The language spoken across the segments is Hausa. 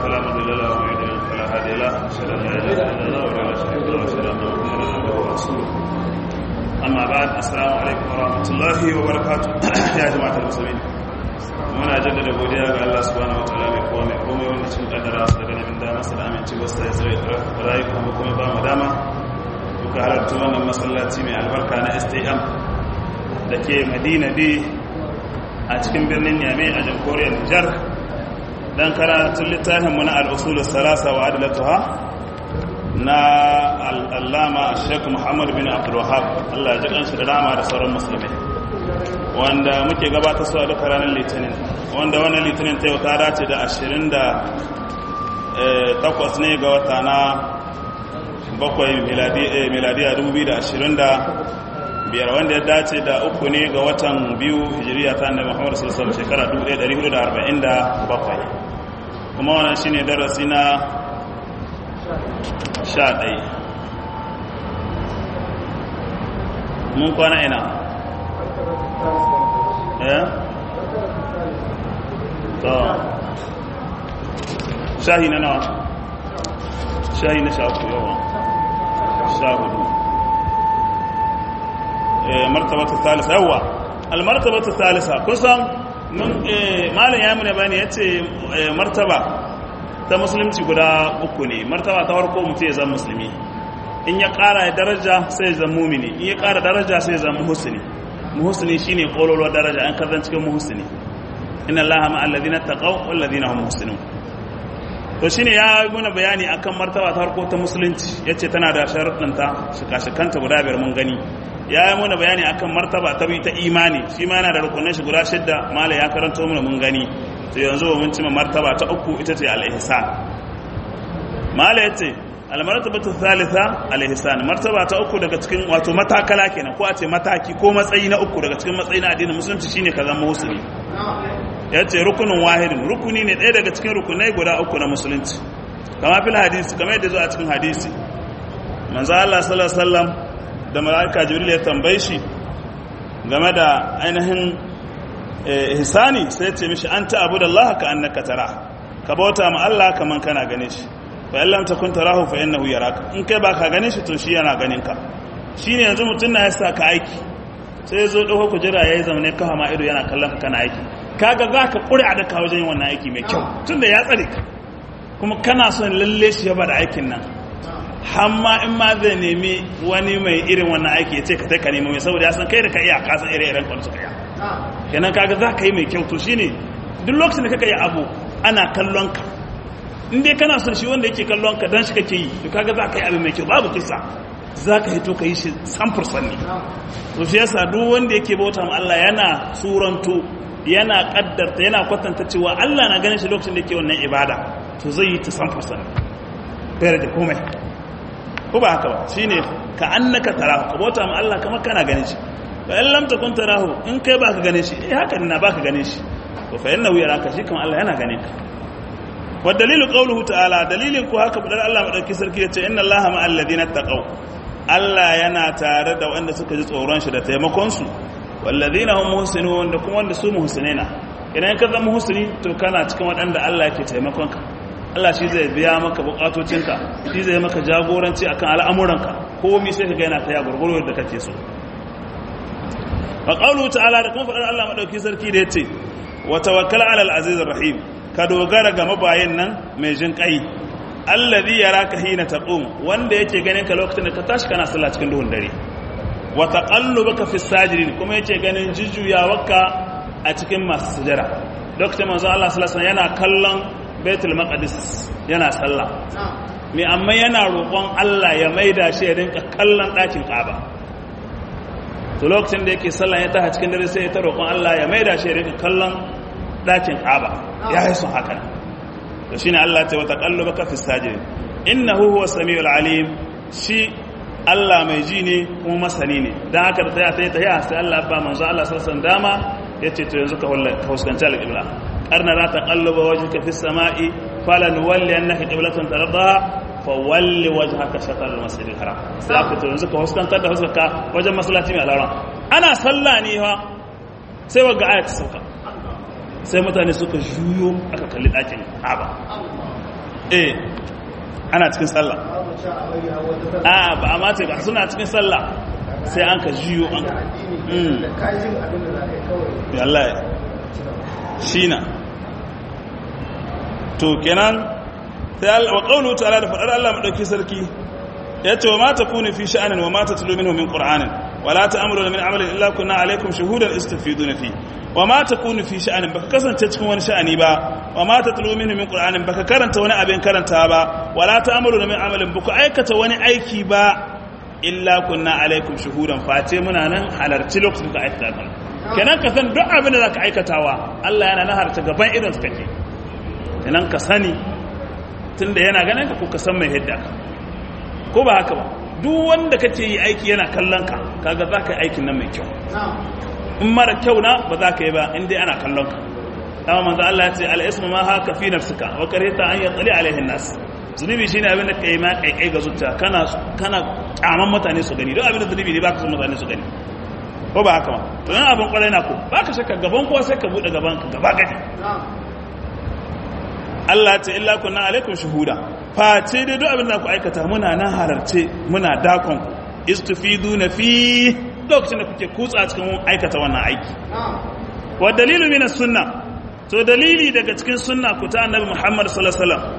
فلا مضل له ومن يضلل فلا هادي له أشهد أن لا إله إلا الله وحده لا شريك له وأشهد أن محمدا عبده ورسوله أما بعد السلام عليكم ورحمة الله وبركاته يا جماعة المسلمين muna jaddada godiya ga Allah subhanahu wataala mai kowa mai komai wanda cikin kaddara su daga nabin dama su da aminci wasu ya tsare rayuka mu kuma ba mu dama muka halarta wannan masallaci mai albarka na STM da ke Madina B a cikin birnin Niamey a jamhuriyar Nijar dan karatun littafin mu na al-usul as-salasa wa adlatuha na al-allama Sheikh Muhammad bin Abdul Wahhab Allah ya ji kanshi da rama da sauran musulmai wanda muke gabatar su a duka ranar litinin wanda wannan litinin ta yau ta dace da 28 ne ga wata na 7 miladiya 2025 wanda ya dace da 3 ne ga watan 2 hijiriya ta annabi Muhammad sallallahu alaihi wasallam shekara 1447 kuma wannan shine darasi na 11 mun kwana ina to shahi na nawa shahi na shafi yawa shahudu martabatu thalitha yawa almartabatu thalitha kusan malam ya muna bani yace martaba ta musulunci guda uku ne martaba ta farko mutum ya zama musulmi in ya kara daraja sai ya zama mumini in ya kara daraja sai ya zama muhsini muhsini shine kololuwar daraja an kazan cikin muhsini inna allaha ma'al ladina taqaw wal ladina hum muhsinun to shine ya muna bayani akan martaba ta farko ta musulunci yace tana da sharuɗin ta shika-shikanta guda biyar mun gani ya yi muna bayani akan martaba ta biyu ta imani shi ma yana da rukunin shi guda 6 mala ya karanto mana mun gani to yanzu mun ci martaba ta uku ita ce al-ihsan mala yace al-martabatu thalitha al-ihsan martaba ta uku daga cikin wato matakala kenan ko a ce mataki ko matsayi na uku daga cikin matsayi na addinin musulunci shine ka zama musulmi yace rukunin wahidin rukuni ne ɗaya daga cikin rukunai guda uku na musulunci kama fil hadisi kamar yadda zo a cikin hadisi manzo Allah sallallahu alaihi wasallam da malaika jibril ya tambaye shi game da ainihin ihsani sai ya ce mishi anta abudallaha ka annaka tara ka bauta ma Allah kaman kana gane shi fa illam takun tarahu fa innahu yaraka in kai baka ganin shi to shi yana ganin ka shine yanzu mutun na yasa ka aiki sai yazo dauko kujira yayi zamane ka ma ido yana kallon ka kana aiki kaga zaka kure a daka wajen wannan aiki mai kyau tunda ya tsare ka kuma kana son lalle shi ya bada aikin nan hamma in ma zai nemi wani mai irin wannan aiki ya ce ka tai ka nemi mai saboda ya san kai da ka iya ka san ire-iren kwanci ka iya kenan kaga zaka yi mai kyau to shine duk lokacin da kaka yi abu ana kallon ka in dai kana son shi wanda yake kallon ka dan shi kake yi to kaga za ka yi abin mai kyau babu kisa za ka hito ka yi shi 100% ne to shi yasa duk wanda yake bauta ma Allah yana suranto yana kaddarta yana kwatanta cewa Allah na ganin shi lokacin da yake wannan ibada to zai yi ta 100% bayar da komai ko ba haka ba shine ka annaka tarahu ka bauta ma Allah kamar kana ganin shi fa in lam takun tarahu in kai baka ganin shi haka na baka ganin shi to fa innahu yaraka shi kamar Allah yana ganin ka والدليل قوله تعالى دليل ko haka fadar Allah madauki sarki yace inna Allaha ma'al ladina taqaw Allah yana tare da wanda suka ji tsoron shi da taimakon su wal ladina hum muhsinun da kuma wanda su muhsinina idan ka zama muhsini to kana cikin wadanda Allah yake taimakon ka Allah shi zai biya maka bukatocinka shi zai maka jagoranci akan al'amuranka komai sai kaga yana taya gurgurwar da kake so wa qawluhu ta'ala da kuma fadar Allah madauki sarki da yace wa tawakkal 'alal azizir rahim ka dogara ga mabayin nan mai jin kai allazi yaraka hina taqum wanda yake ganin ka lokacin da ka tashi kana sallah cikin duhun dare wa taqallubaka fi sajidin kuma yake ganin jujjuyawarka a cikin masu sujada lokacin manzo Allah sallallahu alaihi wasallam yana kallon Baitul Maqdis yana sallah me amma yana roƙon Allah ya maida shi ya rinka kallon ɗakin Kaaba to lokacin da yake sallah ya tashi cikin dare sai ya ta roƙon Allah ya maida shi ya rinka kallon ɗakin Kaaba ya yi sun haka to shine Allah ta wata kallubaka fi sajidin innahu huwa samiul alim shi Allah mai ji ne kuma masani ne dan haka da ta yi sai Allah ba manzo Allah sallallahu dama yace to yanzu ka huskanci al-qibla qarna la taqalluba wajhaka fi samai falan walli annaka qiblatan tardaha fa walli wajhaka shatr al-masjid al-haram sai aka to yanzu ka huskantar da huskarka wajen masallaci mai alama ana sallah ne fa sai waga ayat sauka sai mutane suka juyo aka kalli ɗakin Kaaba ana cikin sallah a ba a mace ba suna cikin sallah sai an ka jiyo an Allah shi na to kenan sai wa qawlu ta'ala da fadar Allah madauki sarki yace wa ma takunu fi sha'anin wa ma tatlu minhu min qur'anin wa la ta'maluna min amalin illa kunna alaykum shuhudan istafiduna fi wa ma takunu fi sha'anin baka kasance cikin wani sha'ani ba wa ma tatlu minhu min qur'anin baka karanta wani abin karanta ba wa la ta'maluna min amalin baka aikata wani aiki ba illa kunna alaykum shuhudan face muna nan halarci lokacin da aikata kan kenan ka san duk abin da zaka aikatawa Allah yana nan harta gaban idan su kake kenan ka sani tunda yana ganin ka ko ka san mai hidda ka ko ba haka ba duk wanda kake yi aiki yana kallon ka kaga zaka yi aikin nan mai kyau in mara kyau na ba za ka yi ba in dai ana kallon ka dama manzo Allah ya ce al-ismu ma haka fi nafsika wa karita an yatali alaihi nas zunubi shine abin da kai ma kai ga zuciya kana kyaman mutane su gani don abin da zunubi ne baka son mutane su gani ko ba haka ba to yan abin kwarai na ko baka shakka gaban kowa sai ka bude gaban ka gaba gadi Allah ya ce illa kunna alaikum shuhuda face dai duk abin da ku aikata muna nan halarce muna dakon ku istufiduna fi lokacin da kuke kutsa cikin aikata wannan aiki wa dalilu min as-sunnah to dalili daga cikin sunna ku ta annabi Muhammad sallallahu alaihi wasallam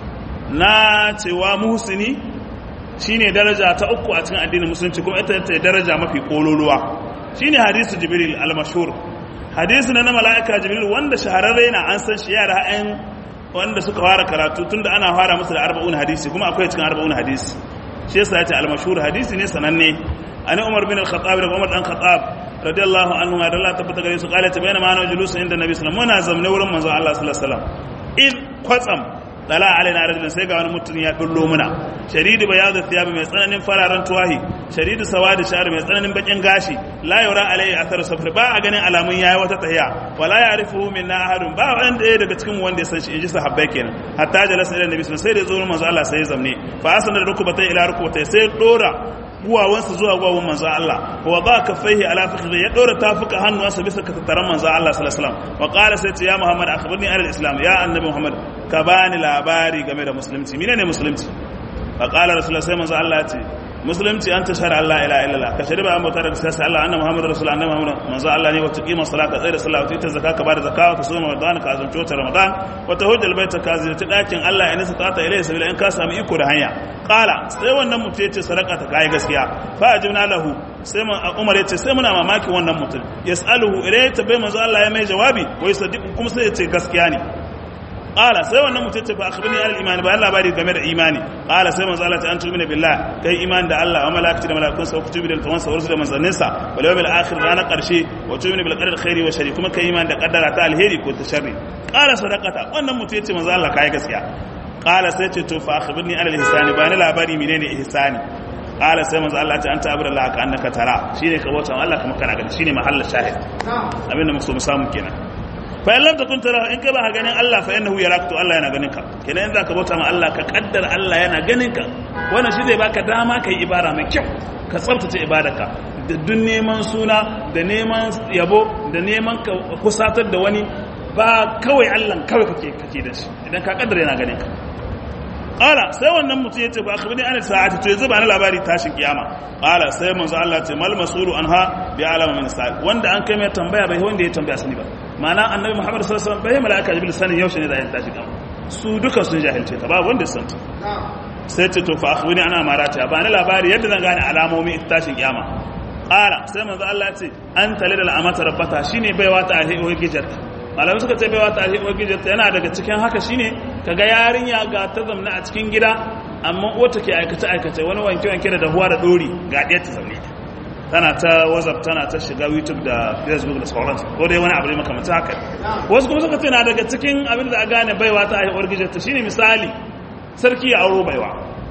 na cewa muhsini shine daraja ta uku a cikin addinin musulunci kuma ita ce daraja mafi kololuwa shine hadisi jibril al-mashhur hadisi na malaika jibril wanda shahararre na an san shi yara ayan wanda suka fara karatu tunda ana fara musu da 40 hadisi kuma akwai cikin 40 hadisi shi yasa yace al-mashhur hadisi ne sananne ani umar bin al-khattab da umar dan khattab radiyallahu anhu ma dalla tabbata gare su kala ta bayana ma na julusun inda nabi sallallahu alaihi wasallam muna zamne wurin manzo Allah sallallahu alaihi wasallam in kwatsam dala alaina rajulun sai ga wani mutum ya billo muna sharidu bayadu thiyab mai tsananin fararen tuwahi sharidu sawadi shar mai tsananin bakin gashi la yura alai athar safar ba a ganin alamun yayi wata tahiya wala ya'rifuhu minna ahadun ba wanda ɗaya daga cikin wanda ya san shi inji sahabbai kenan hatta jalasa ila nabi sallallahu alaihi wasallam sai da zo manzo Allah sai ya zamne fa asana rukubatai ila rukubatai sai dora guwawansa zuwa guwawan manzo Allah wa ba kaffaihi ala fakhidhi ya dora tafuka hannuwansa bisa ka tattaran manzo Allah sallallahu alaihi wasallam wa qala sai ya Muhammad akhbirni an al-islam ya annabi Muhammad ka bani labari game da musulunci menene musulunci fa qala rasulullah sai manzo Allah ya ce musulunci an tashhadu an la ilaha illallah ka shariba an bautar da sai Allah annabi Muhammad rasul annabi Muhammad manzo Allah ne wata kima salata tsaya da sallah ta zakka ba da zakka ka soma ramadan ka azumci wata ramadan wata hujjal baita ka ziyarci dakin Allah in sa ta ilai sabila in ka samu iko da hanya qala sai wannan mutum yace sadaka ta kai gaskiya fa ajibna lahu sai Umar yace sai muna mamaki wannan mutum yasaluhu ilai ta bai manzo Allah ya mai jawabi wai sadiq kuma sai yace gaskiya ne qala sai wannan mutum yace fa akhbirni an al-iman ba Allah bari game da imani qala sai manzo Allah ta an tu'mina billah kai iman da Allah wa malaikati da malaikun sa kutubi da tawansa wa rusul da manzanninsa wal yawmil akhir rana karshe wa tu'mina bil qadari khairi wa sharri kuma kai iman da kaddara ta alheri ko ta sharri qala sadaqata wannan mutum yace manzo Allah kai gaskiya qala sai ce to fa akhbirni an al-ihsani ba ni labari menene ihsani qala sai manzo Allah ta anta abra Allah ka annaka tara shine ka bauta Allah kuma kana gani shine mahallin shahid abinda muke so mu samu kenan fa in lam takun tara in ka ba ganin Allah fa innahu yaraktu Allah yana ganin ka kenan in zaka bauta ma Allah ka kaddara Allah yana ganin ka wannan shi zai baka dama kai ibada mai kyau ka tsaftace ibadarka da duk neman suna da neman yabo da neman ka kusatar da wani ba kawai Allah kawai kake da shi idan ka kaddara yana ganin ka qala sai wannan mutum yace ba akhbirni an sa'ati to yanzu ba na labari tashin kiyama qala sai manzo Allah ce mal masulu anha bi alama min sa'il wanda an kai mai tambaya bai wanda ya tambaya sani ba ma'ana annabi Muhammad sallallahu alaihi wasallam bai malaka jibril sanin yaushe ne da ya tashi kiyama su duka sun jahilce ta ba wanda san ta sai ce to fa akhbirni ana marata ba na labari yadda zan gane alamomin tashin kiyama qala sai manzo Allah ya ce an talidal amata rabbata shine baiwa ta alhi gijarta malamai suka ce baiwa ta alhi gijarta yana daga cikin haka shine kaga yarinya ga ta zamna a cikin gida amma wata ke aikace wani wanke da dahuwa da dori ga ɗaya ta zaune tana ta whatsapp tana ta shiga youtube da facebook da sauransu ko dai wani abu ne makamata haka wasu kuma suka ce na daga cikin abin da a gane baiwa ta haihuwar gijarta shine misali sarki ya auro baiwa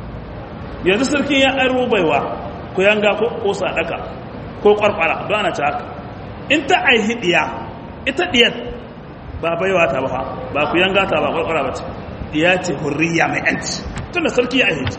yanzu sarki ya auro baiwa ko yanga ko sadaka ko kwarkwara don ana ta haka in ta aihi diya ita diyar ba baiwa ta ba ku yanga ta ba kwarkwara ba ce diya ce hurriya mai yanci tunda sarki ya aihi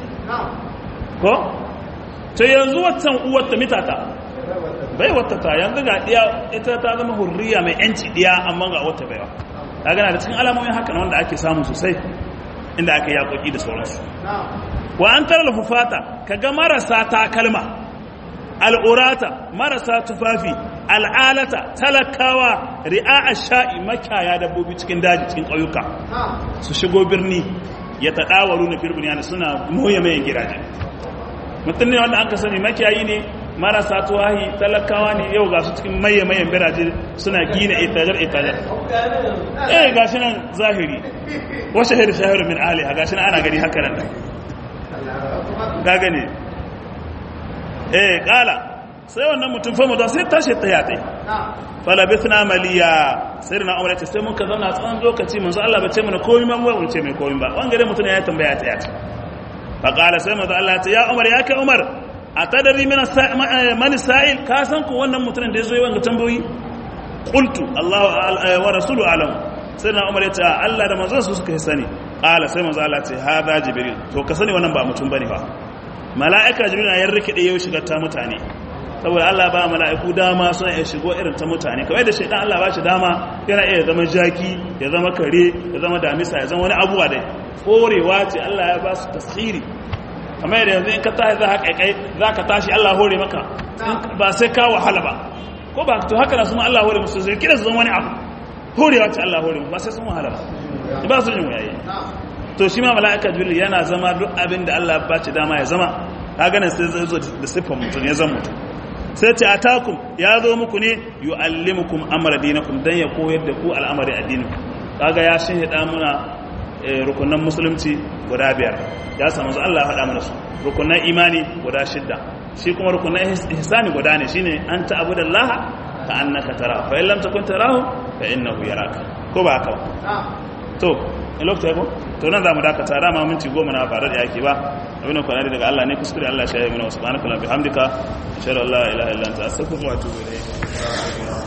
ko to yanzu watan uwar ta mitata bai wata ta yanzu ga diya ita ta zama hurriya mai yanci diya amma ga wata baiwa kaga na da cikin alamomin haka wanda ake samu sosai inda aka yaƙoƙi da sauransu wa an tara lafufata kaga marasa takalma al'urata marasa tufafi al'alata talakawa ri'a sha'i makaya dabbobi cikin daji cikin ƙauyuka su shigo birni ya taɗawaru na firbin yana suna moye mai gidaje mutum ne wanda aka sani makiyayi ne marasa tuwahi talakawa ne yau ga su cikin maye biraje suna gina itajar ga shi nan zahiri wasu shahiru min aliha ga shi nan ana gani haka nan ga gani kala sai wannan mutum fa mutum sai tashi ta yatai falabithna maliya sai na umar ce sai muka zauna tsawon lokaci manzo Allah bace mana komai ba mu ce mai komai ba wangare mutum ya tambaya ta yata fa qala sai manzo Allah ya umar ya kai umar atadari min man sa'il ka san ku wannan mutumin da yazo yi wanga tambayoyi qultu Allah wa rasuluhu alam sai na umar ya ce Allah da manzo su suka sani qala sai manzo Allah ce hada jibril to ka sani wannan ba mutum bane fa mala'ika jibril ya rikide yau shigar ta mutane saboda Allah ba mala'iku dama suna iya shigo irin ta mutane kawai da shaidan Allah ba shi dama yana iya zama jaki ya zama kare ya zama damisa ya zama wani abuwa dai horewa ce Allah ya ba su tasiri kamar yadda yanzu in ka tashi za ka tashi Allah hore maka ba sai ka wahala ba ko ba to haka na suma Allah hore musu zai kira su zama wani abu horewa ce Allah hore ba sai sun wahala ba su jin wayaye to shi ma mala'ika jibril yana zama duk abin da Allah ba shi dama ya zama ka ganin sai zai zo da siffar mutum ya zama mutum sai ce atakum ya zo muku ne yu'allimukum amra dinakum dan ya koyar da ku al'amari addinin kaga ya shinhida muna rukunan musulunci guda 5 ya samu Allah faɗa mana su rukunan imani guda 6 shi kuma rukunan ihsani guda ne shine an ta'budallaha ka annaka tara fa in lam takun tarahu fa innahu yaraka ko ba haka to in lokacin ko to nan zamu dakata dama minti 10 na ba da yake ba abin da kwanari daga Allah ne kuskure Allah shi ya yi mana subhanaka wa bihamdika ashhadu an la ilaha illa anta astaghfiruka wa atubu ilayk